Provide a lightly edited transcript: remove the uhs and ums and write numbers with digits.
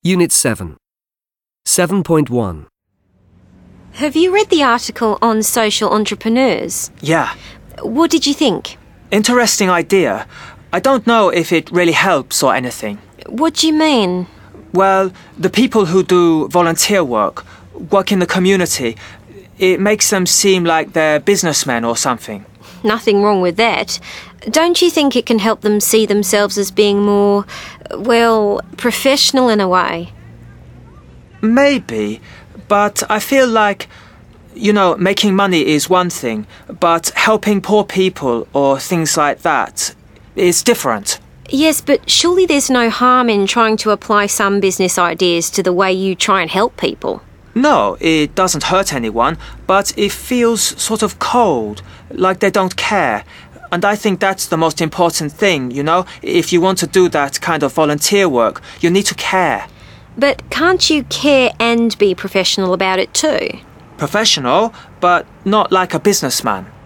Unit 7. 7.1. Have you read the article on social entrepreneurs? Yeah, What did you think? interesting idea. I don't know if it really helps or anything. What do you mean? Well, the people who do volunteer work in the community, it makes them seem like they're businessmen or something. Nothing wrong with that. Don't you think it can help them see themselves as being more, professional in a way? Maybe, but I feel like, making money is one thing, but helping poor people or things like that is different. Yes, but surely there's no harm in trying to apply some business ideas to the way you try and help people. No, it doesn't hurt anyone, but it feels sort of cold, like they don't care. And I think that's the most important thing, If you want to do that kind of volunteer work, you need to care. But can't you care and be professional about it too? Professional, but not like a businessman.